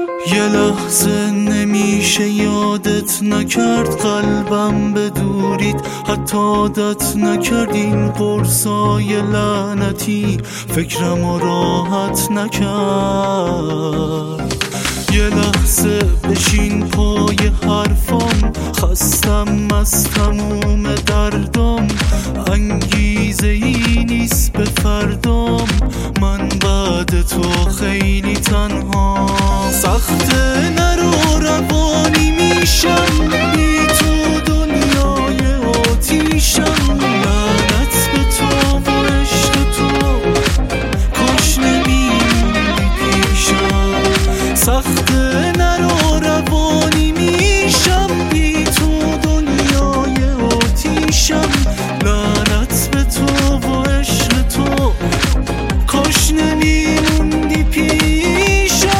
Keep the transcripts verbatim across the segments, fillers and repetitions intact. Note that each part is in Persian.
یه لحظه نمیشه یادت نکرد قلبم به دوریت، حتی عادت نکردین قرصای لعنتی فکرم راحت نکرد. یه لحظه بشین پای حرفام، خستم از تموم دردام، انگیزه ای نیست به فردام، من بعد تو خیلی تنها. سخته نرو روانی میشم، بی تو دنیای آتیشم، لعنت به تو و عشق تو، کاش نمیموندی پیشم. سخته نرو روانی میشم، بی تو دنیای آتیشم، لعنت به تو و عشق تو، کاش نمیموندی پیشم.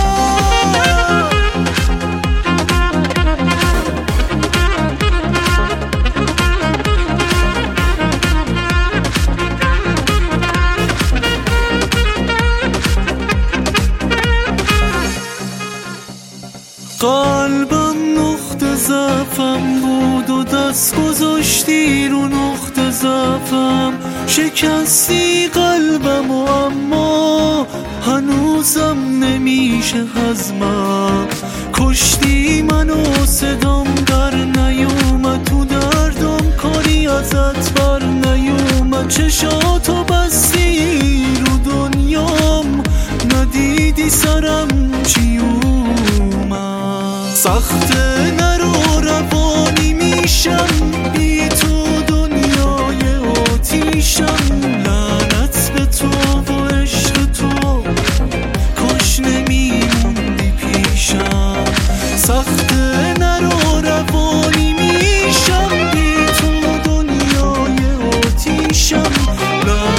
قلبم نقطه ضعفم بود و دست گذاشتی رو نقطه ضعفم، شکستی قلبم و اما هنوزم نمیشه هضمم. کشتی منو صدام در نیومد، تو دردم کاری ازت بر نیومد. چشاتو بستی رو دنیام، ندیدی سرم چی اومد. سخته نرو روانی میشم، بی تو دنیای آتیشم، لعنت به تو و عشق تو، کاش نمیموندی پیشم. سخته نرو روانی میشم، بی تو دنیای آتیشم،